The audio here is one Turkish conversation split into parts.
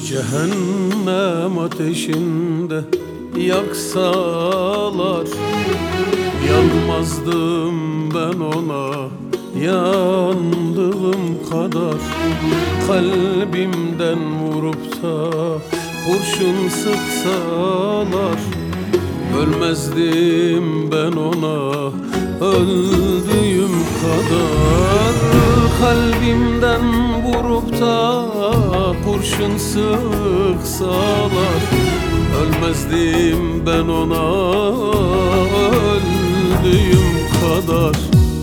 Cehennem ateşinde yaksalar yanmazdım ben ona yandığım kadar. Kalbimden vurup da kurşun sıksalar ölmezdim ben ona öldüğüm kadar. Kalbimden vurup da kurşun sıksalar ölmezdim ben ona öldüğüm kadar.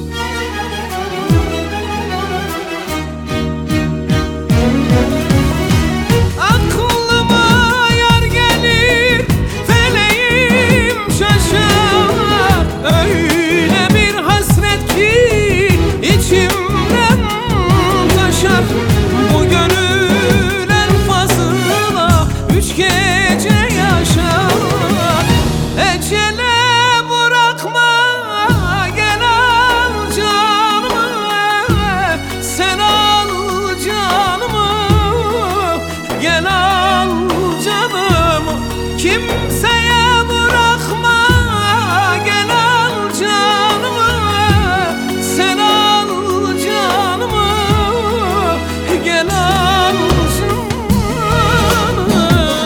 Kimseye bırakma, gel al canımı. Sen al canımı, gel al canımı.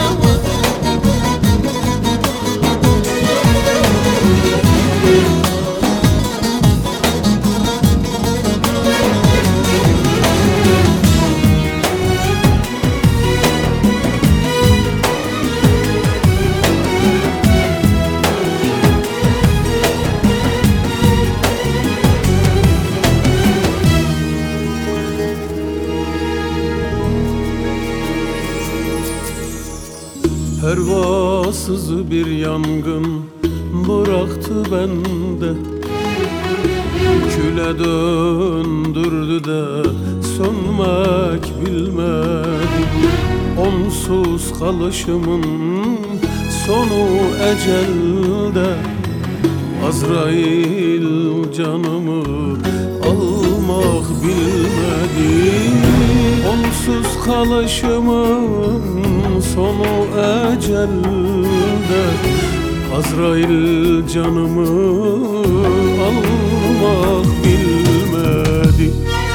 Pervasız bir yangın bıraktı bende, küle döndürdü de sönmek bilmedi. Onsuz kalışımın sonu ecelde, Azrail canımı almak bilmedi. Onsuz kalışımın sonu ecelde, Azrail canımı almak bilmedi.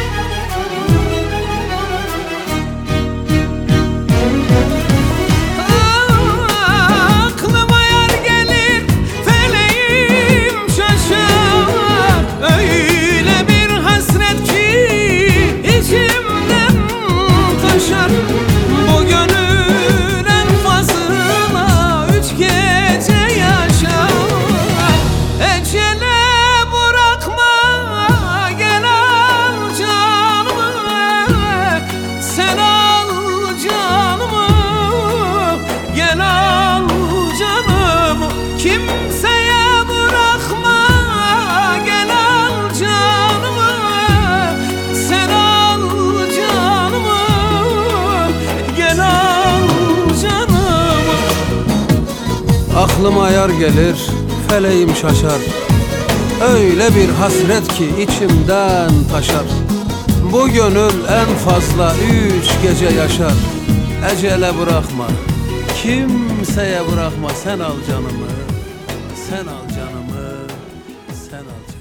Aklıma yar gelir, feleğim şaşar. Öyle bir hasret ki içimden taşar. Bu gönül en fazla 3 gece yaşar. Ecele bırakma, gel al canımı. Sen al canımı, gel al canımı. Kimseye bırakma, gel al canımı. Sen al canımı, gel al canımı. Aklıma yar gelir, feleğim şaşar. Öyle bir hasret ki içimden taşar. Bu gönül en fazla 3 gece yaşar. Ecele bırakma, kimseye bırakma. Sen al canımı, sen al canımı, sen al canımı.